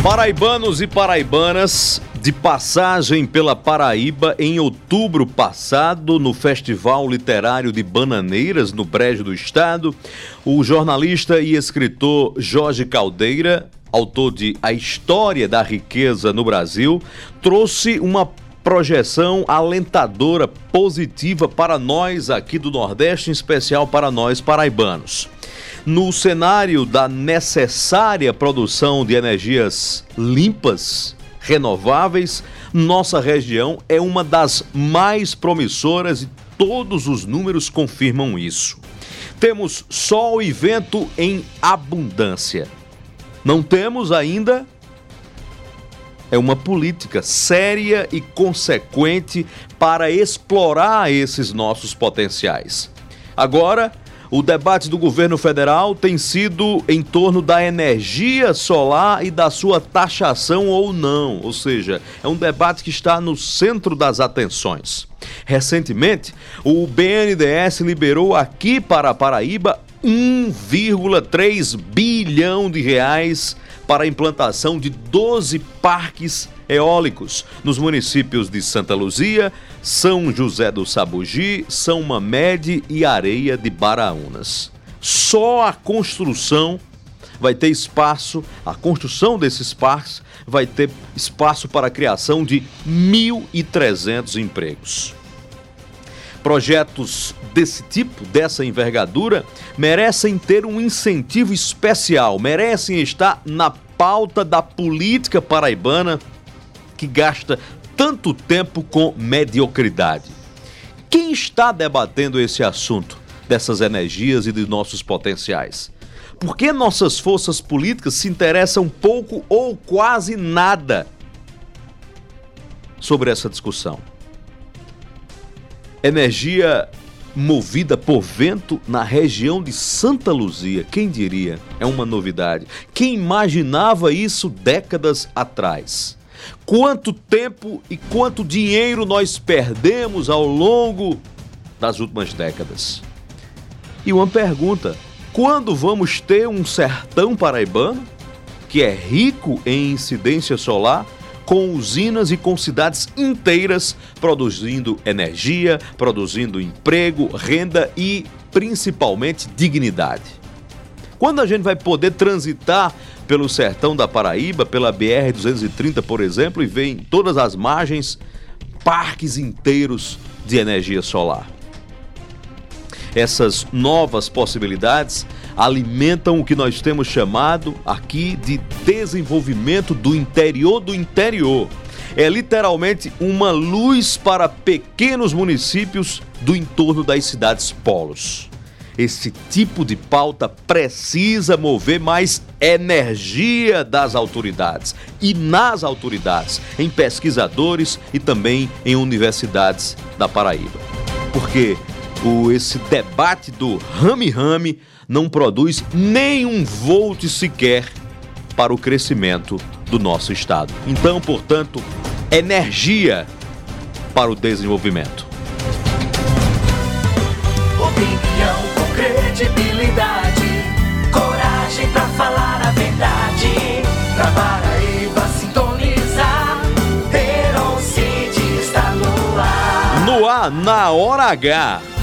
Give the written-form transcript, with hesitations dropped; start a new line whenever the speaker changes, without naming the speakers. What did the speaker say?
Paraibanos e paraibanas, de passagem pela Paraíba em outubro passado, no Festival Literário de Bananeiras, no Brejo do Estado, o jornalista e escritor Jorge Caldeira, autor de A História da Riqueza no Brasil, trouxe uma projeção alentadora, positiva para nós aqui do Nordeste, em especial para nós paraibanos. No cenário da necessária produção de energias limpas, renováveis, nossa região é uma das mais promissoras e todos os números confirmam isso. Temos sol e vento em abundância. Não temos ainda uma política séria e consequente para explorar esses nossos potenciais. Agora, o debate do governo federal tem sido em torno da energia solar e da sua taxação ou não, ou seja, é um debate que está no centro das atenções. Recentemente, o BNDES liberou aqui para a Paraíba 1,3 bilhão de reais para a implantação de 12 parques eólicos nos municípios de Santa Luzia, São José do Sabugi, São Mamede e Areia de Baraunas. Só a construção vai ter espaço, a construção desses parques vai ter espaço para a criação de 1.300 empregos. Projetos desse tipo, dessa envergadura, merecem ter um incentivo especial, merecem estar na pauta da política paraibana que gasta tanto tempo com mediocridade. Quem está debatendo esse assunto dessas energias e de nossos potenciais? Por que nossas forças políticas se interessam pouco ou quase nada sobre essa discussão? Energia movida por vento na região de Santa Luzia, quem diria? É uma novidade. Quem imaginava isso décadas atrás? Quanto tempo e quanto dinheiro nós perdemos ao longo das últimas décadas? E uma pergunta: quando vamos ter um sertão paraibano que é rico em incidência solar, com usinas e com cidades inteiras produzindo energia, produzindo emprego, renda e, principalmente, dignidade? Quando a gente vai poder transitar pelo sertão da Paraíba, pela BR-230, por exemplo, e ver em todas as margens parques inteiros de energia solar? Essas novas possibilidades alimentam o que nós temos chamado aqui de desenvolvimento do interior do interior. É literalmente uma luz para pequenos municípios do entorno das cidades polos. Esse tipo de pauta precisa mover mais energia das autoridades e nas autoridades, em pesquisadores e também em universidades da Paraíba. Porque esse debate do rame-rame não produz nem um volt sequer para o crescimento do nosso estado. Então, portanto, energia para o desenvolvimento.
Opinião com credibilidade, coragem pra falar a verdade. Pra Paraíba sintonizar, Heron City está no ar.
No ar, na hora H.